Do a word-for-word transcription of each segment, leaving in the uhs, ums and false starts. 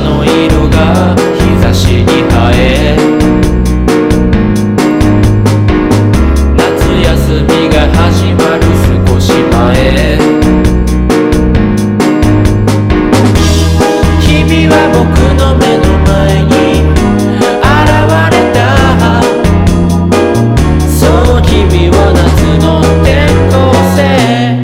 の色が日差しに映え、夏休みが始まる少し前、君は僕の目の前に現れた。そう、君は夏の転校生。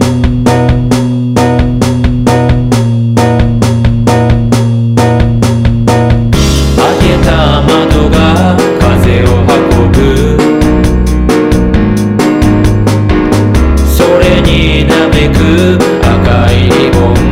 開けた窓が風を運ぶ、それになめく赤いリボン。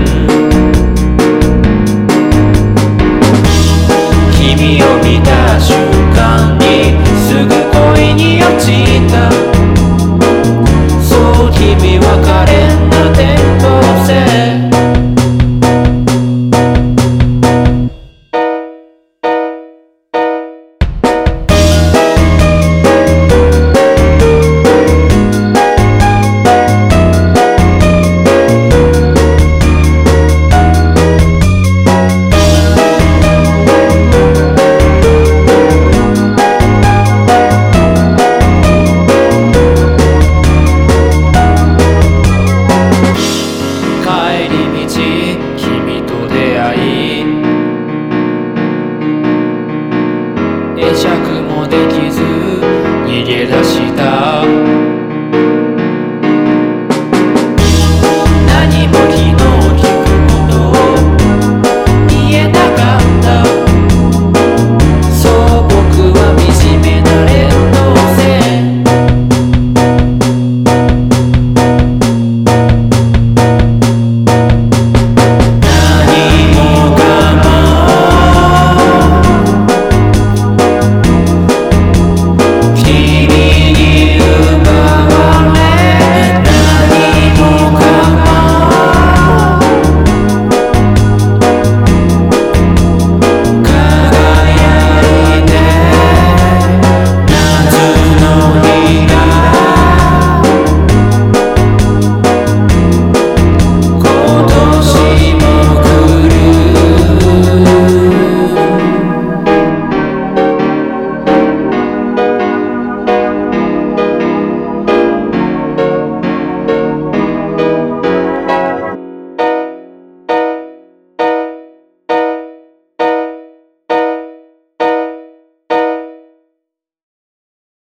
君を見た瞬間にすぐ恋に落ちた。そう、君は可憐な転校生。